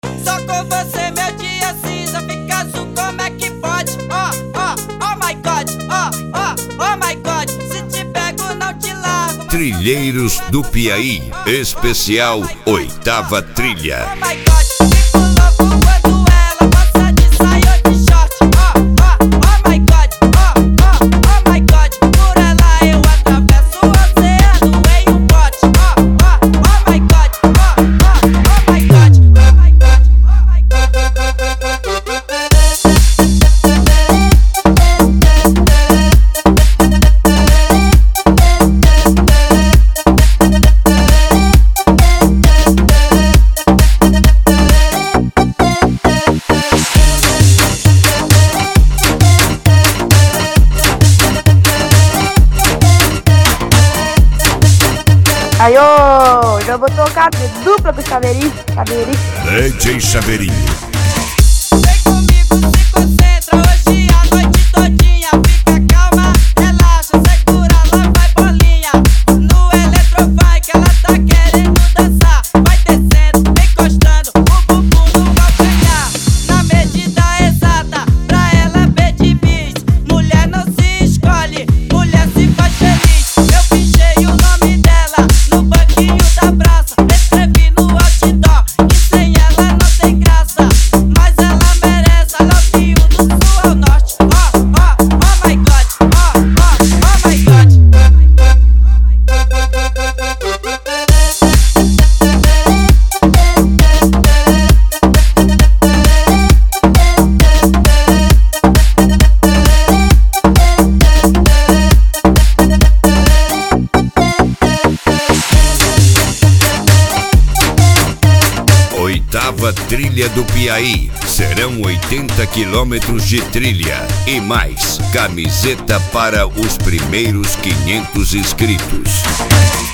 Só com você meu dia cinza fica azul, como é que pode? Oh my God, oh my God. Se te pego não te largo. Trilheiros do Piauí, especial 8ª trilha. Oh my God, fico louco quando ela passa de saia ou de short. Oh my God, oh my God. Por ela eu atravesso o oceano em um bote. Oh my God, oh my God, oh my God, oh my God. Aí, ô, já vou tocar dupla com o Chaveirinho. DJ Chaveirinho. Vem comigo, se concentra, hoje a noite todinha. Fica calma, relaxa, segura, lá vai bolinha. No eletrofunk ela tá querendo dançar. Vai descendo, encostando, o bumbum no calcanhar. Na medida exata, pra ela pedir bis. Mulher não se escolhe, mulher se faz feliz. Eu fichei o nome dela no banquinho da praça. Escrevi no outdoor, que sem ela não tem graça. Mas ela merece, I love you do sul ao norte. Oh my God, oh my God. Oitava trilha do Piauí. Serão 80 quilômetros de trilha e mais camiseta para os primeiros 500 inscritos.